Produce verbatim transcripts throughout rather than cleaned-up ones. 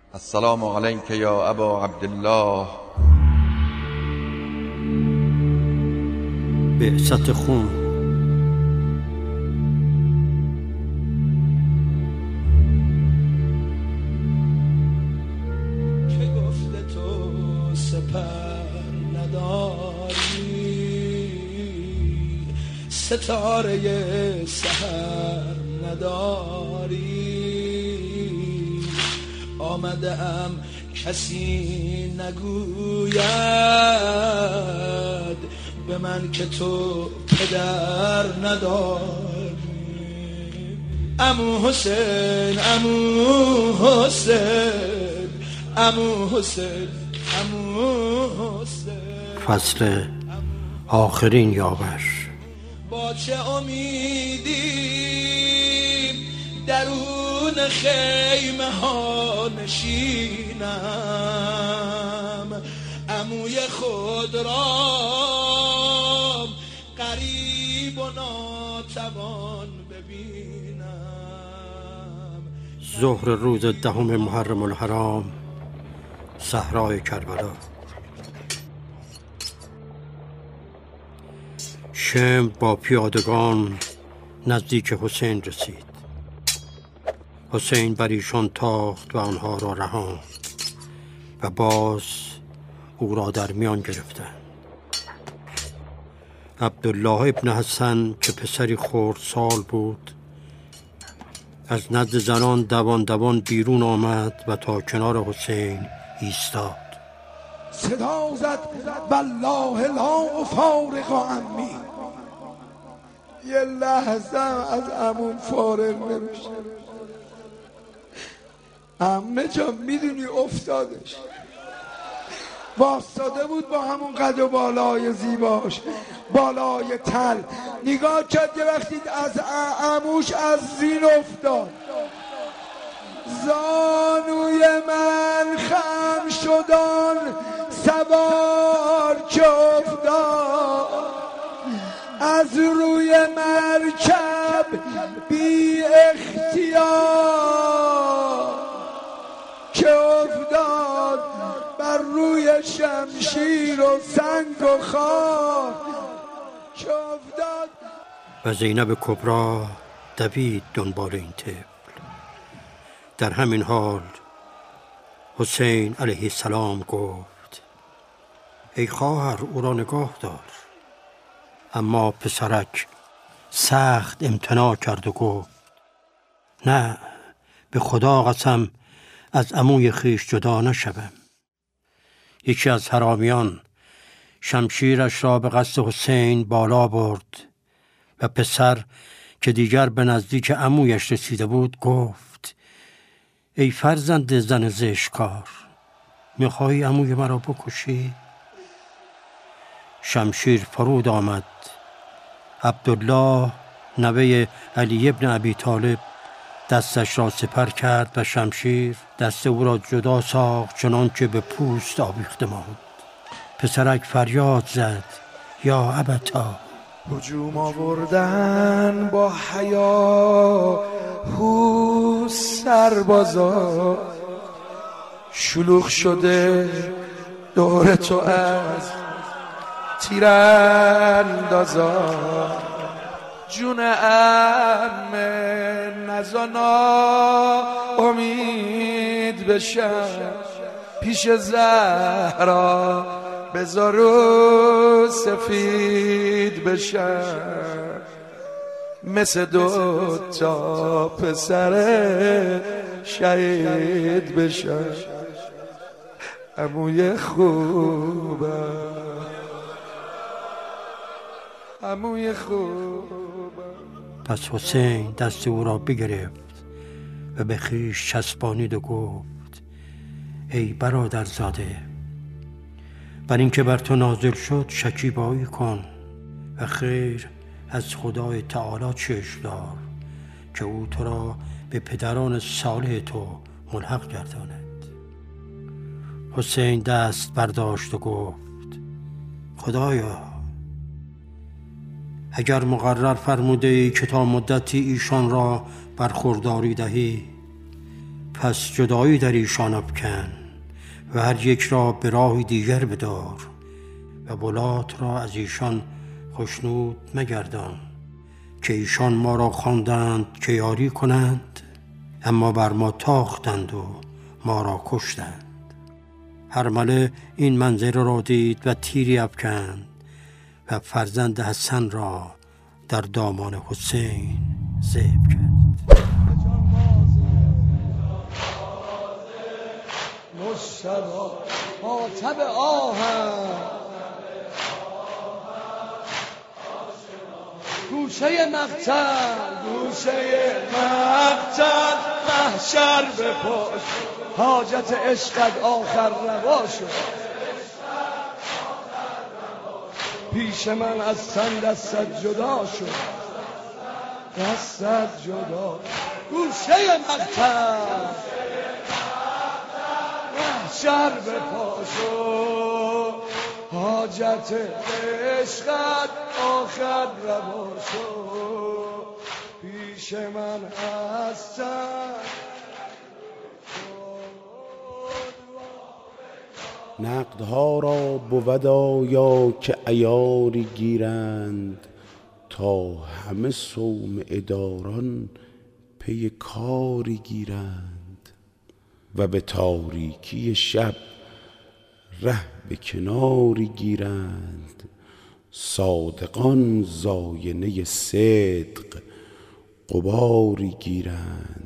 السلام علیک یا ابا عبدالله. بعثت خون. که گفته تو سپر نداری، ستاره سحر نداری. آمده ام کسی نگوید به من که تو پدر نداری. عمو حسین، عمو حسین، عمو حسین، عمو حسین. فصل آخرین یاور. با چه امیدی درون خیمه ها نشینم، عموی خود را غریب و ناتوان ببینم. ظهر روز دهم محرم الحرام، صحرای کربلا. شمر با پیادگان نزدیک حسین رسید. حسین بر ایشان تاخت و آنها را رهاند و باز او را در میان گرفتند. عبدالله ابن حسن که پسری خردسال بود از نزد زنان دوان دوان بیرون آمد و تا کنار حسین ایستاد. صدا زد والله لا افارق عمی. یه لحظه از عموم فارغ نمیشه. عمه جان میدونی افتادش، باستاده بود با همون قد و بالای زیباش، بالای تل، نگاه کرد یه وقتی از عموش از زین افتاد. زانوی من خم شدان سوار که افتاد، از روی مرکب بی اختیار که افتاد، بر روی شمشیر و سنگ و خار که افتاد. و زینب کبرا دوید دنبال این طفل. در همین حال حسین علیه السلام گفت ای خواهر او را نگاه دار. اما پسرک سخت امتناع کرد و گفت نه، به خدا قسم از عموی خویش جدا نشوم. یکی از حرامیان شمشیرش را به قصد حسین بالا برد و پسر که دیگر به نزدیک عمویش رسیده بود گفت ای فرزند زن زشتکار، میخواهی عموی مرا بکشی؟ شمشیر فرود آمد. عبدالله نوه علی ابن ابی طالب دستش را سپر کرد و شمشیر دست او را جدا ساخت چنان که به پوست آویخته ماند. پسرک فریاد زد یا ابتا. هجوم آوردن با حیا هو سربازا، شلوغ شده دور تو از تیراندازا. جون عمه نزانا امید بشم، پیش زهرا بذارو سفید بشم، مثل دو تا پسر شهید بشم. عموی خوبم، عموی خوبم. پس حسین دست او را بگرفت و به خویش چسبانید و گفت ای برادر زاده، بر این که بر تو نازل شد شکیبایی کن و خیر از خدای تعالی چشم دار که او تو را به پدران صالح تو ملحق گرداند. حسین دست برداشت و گفت خدایا، اگر مقرر فرموده ای که تا مدتی ایشان را برخورداری دهی، پس جدایی در ایشان افکن و هر یک را به راه دیگر بدار و بلات را از ایشان خشنود مگردان، که ایشان ما را خواندند که یاری کنند، اما بر ما تاختند و ما را کشتند. هرمله این منظره را دید و تیری افکند و فرزند حسن را در دامان حسین ذبح کرد. مشتبا ماتب آهم گوشه مقتل گوشه مقتل محشر بپاش حاجت عشقت آخر روا شد. پیش من از تن دستت جدا شد، دستت جدا گوشه مقتل محشر بپاش و حاجت عشقت آخر روا شد. پیش من هستن نقدها را بود آیا که عیاری گیرند، تا همه صومعه داران پی کاری گیرند، و به تاریکی شب ره به کناری گیرند، صادقان زاینه صدق غباری گیرند.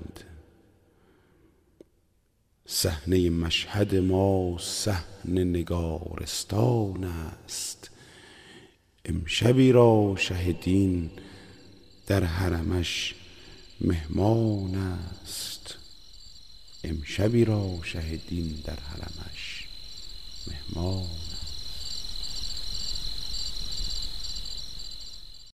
صحنه مشهد ما صحن نگارستان است، امشبی را شه دین در حرمش مهمان است. امشبی را شه دین در حرمش مهمان